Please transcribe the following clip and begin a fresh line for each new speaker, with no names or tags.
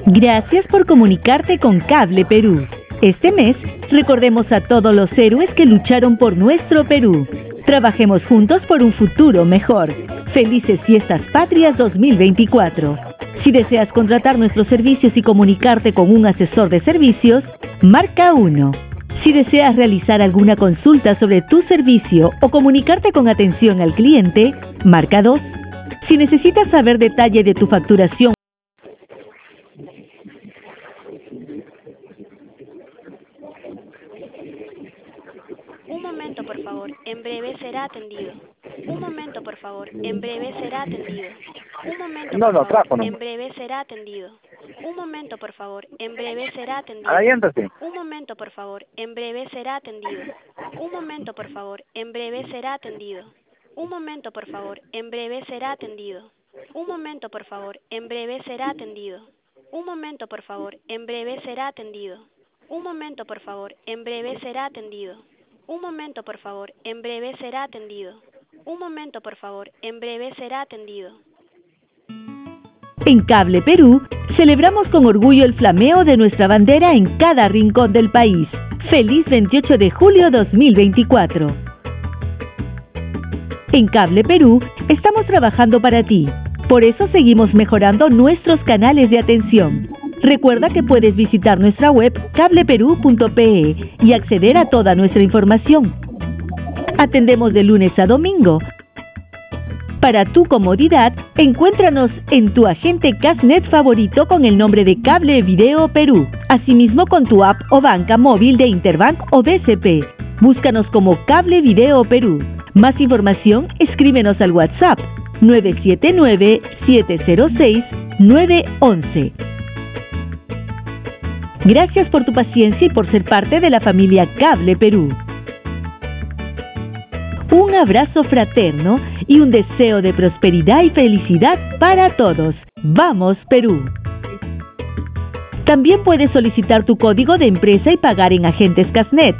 Gracias por comunicarte con Cable Perú. Este mes, recordemos a todos los héroes que lucharon por nuestro Perú. Trabajemos juntos por un futuro mejor. Felices Fiestas Patrias 2024. Si deseas contratar nuestros servicios y comunicarte con un asesor de servicios, marca 1. Si deseas realizar alguna consulta sobre tu servicio o comunicarte con atención al cliente, marca 2. Si necesitas saber detalle de tu facturación,
Un momento, por favor. En breve será atendido. Un momento, por favor. En breve será atendido. Un momento, por favor. En breve será atendido. Un momento, por favor. En breve será atendido. Un momento, por favor. En breve será atendido. Un momento, por favor. En breve será atendido. Un momento, por favor. En breve será atendido. Un momento, por favor. En breve será atendido. Un momento, por favor. En breve será atendido. Un momento, por favor. En breve será atendido. Un momento, por favor. En breve será atendido. Un momento, por favor. En breve será atendido.
En Cable Perú, celebramos con orgullo el flameo de nuestra bandera en cada rincón del país. ¡Feliz 28 de julio 2024! En Cable Perú, estamos trabajando para ti. Por eso seguimos mejorando nuestros canales de atención. Recuerda que puedes visitar nuestra web cableperú.pe y acceder a toda nuestra información. Atendemos de lunes a domingo. Para tu comodidad, encuéntranos en tu agente Casnet favorito con el nombre de Cable Video Perú, asimismo con tu app o banca móvil de Interbank o BCP. Búscanos como Cable Video Perú. Más información, escríbenos al WhatsApp 979-706-911. Gracias por tu paciencia y por ser parte de la familia Cable Perú. Un abrazo fraterno y un deseo de prosperidad y felicidad para todos. ¡Vamos, Perú! También puedes solicitar tu código de empresa y pagar en Agentes Casnet.